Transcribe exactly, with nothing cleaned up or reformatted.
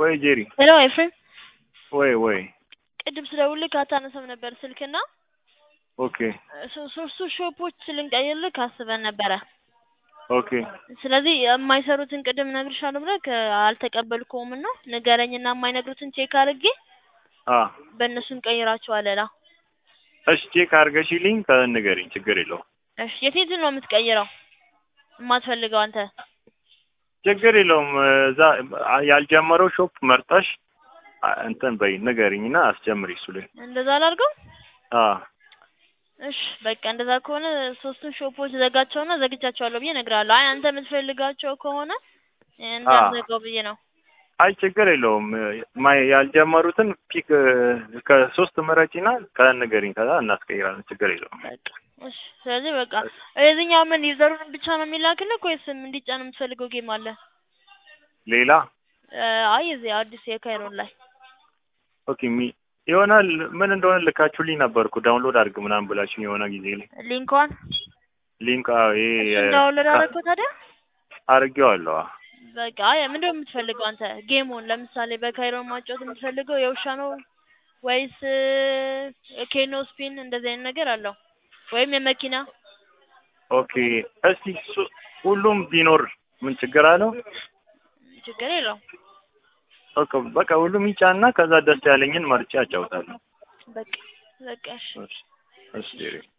ወይ ጄሪ ሄሎ ኤፍሬም ወይ ወይ ቅድም ስለውልህ ካታነሰም ነበር ስልክና ኦኬ ሶስቱ ሾፖች ልንቀይርልህ አስበን ነበረ ኦኬ ስለዚህ የማይሰሩትን ቅድም ነግርሻለሁ ብለህ አልተቀበልከውም እና ንገረኝና የማይነግሩትን ቼክ አድርጌ አ በእነሱን ቀይራቸዋለሁ እሺ ቼክ አድርገሽልኝ ከንገሪኝ ችግር የለውም እሺ የትኛውን ነው የምትቀይረው የማትፈልገው አንተ ችግር የለውም እዛ ያልጀመረው ሾፕ መርጠሽ እንትን በይ ንገሪኝና አስጀምሪ እሱ ላይ እንደዛ አላርገው አ እሺ በቃ እንደዛ ከሆነ ሶስቱን ሾፖች ዘጋቸውና ዘግቻቸዋለሁ ብዬ እነግርሃለሁ አይ አንተ የምትፈልጋቸው ከሆነ እንዳትዘጋው ብዬ ነው አይ ችግር የለውም ማይ ያልጀመሩትን ፒክ ከሶስት ምረጪና ከንገሪኝ ከዛ እናስቀይራለን ችግር የለውም በቃ እሺ ስለዚህ በቃ እዚህኛው ምን ዩዘሩን ብቻ ነው የሚላክልህ ወይስ እንዲጫን የምትፈልገው ጌም አለ ሌላ አይ እዚህ አዲስ የካይሮን ላይ ኦኬ ሚ ይሆናል ምን እንደሆነ ልካችሁልኝ ነበርኩ ዳውንሎድ አድርግ ምናምን ብላችሁኝ የሆነ ጊዜ ላይ ሊንኳን ሊንክ ይሄ ዳውንሎድ አደረግከው ታዲያ አድርጌዋለሁ በቃ አይ ምንድነው የምትፈልገው አንተ ጌሙን ለምሳሌ በካይሮን ማጫወት የምትፈልገው የውሻ ነው ወይስ ኬኖ ስፒን እንደዚህ አይነት ነገር አለው ወይም የመኪና ኦኬ እስቲ ሁሉም ቢኖር ምን ችግር አለው ችግር የለውም ኦኬ በቃ ሁሉም ይጫና ከዛ ደስ ያለኝን መርጬ አጫውታለሁ በቃ በቃ እሺ እሺ